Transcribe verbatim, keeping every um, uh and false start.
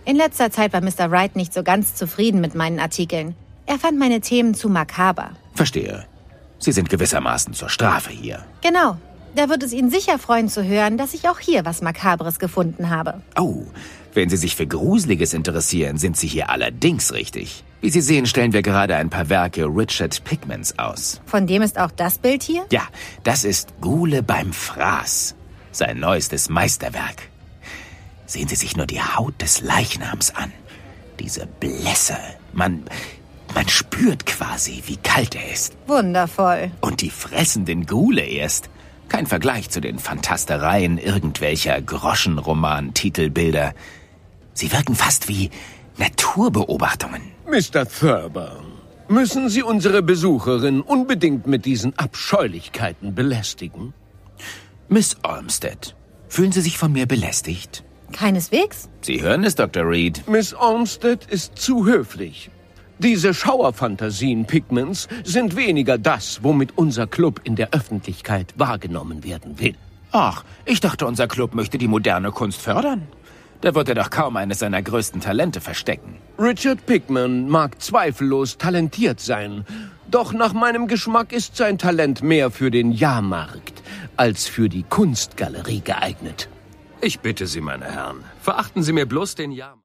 In letzter Zeit war Mister Wright nicht so ganz zufrieden mit meinen Artikeln. Er fand meine Themen zu makaber. Verstehe. Sie sind gewissermaßen zur Strafe hier. Genau. Da wird es ihn sicher freuen zu hören, dass ich auch hier was Makabres gefunden habe. Oh, wenn Sie sich für Gruseliges interessieren, sind Sie hier allerdings richtig. Wie Sie sehen, stellen wir gerade ein paar Werke Richard Pickmans aus. Von dem ist auch das Bild hier? Ja, das ist Ghule beim Fraß. Sein neuestes Meisterwerk. Sehen Sie sich nur die Haut des Leichnams an. Diese Blässe. Man, man spürt quasi, wie kalt er ist. Wundervoll. Und die fressenden Ghule erst. Kein Vergleich zu den Fantastereien irgendwelcher Groschenroman-Titelbilder. Sie wirken fast wie Naturbeobachtungen. Mister Thurber, müssen Sie unsere Besucherin unbedingt mit diesen Abscheulichkeiten belästigen? Miss Olmsted, fühlen Sie sich von mir belästigt? Keineswegs. Sie hören es, Doktor Reed. Miss Olmsted ist zu höflich. Diese Schauerfantasien Pickmans sind weniger das, womit unser Club in der Öffentlichkeit wahrgenommen werden will. Ach, ich dachte, unser Club möchte die moderne Kunst fördern. Da wird er doch kaum eines seiner größten Talente verstecken. Richard Pickman mag zweifellos talentiert sein, doch nach meinem Geschmack ist sein Talent mehr für den Jahrmarkt als für die Kunstgalerie geeignet. Ich bitte Sie, meine Herren, verachten Sie mir bloß den Jahrmarkt.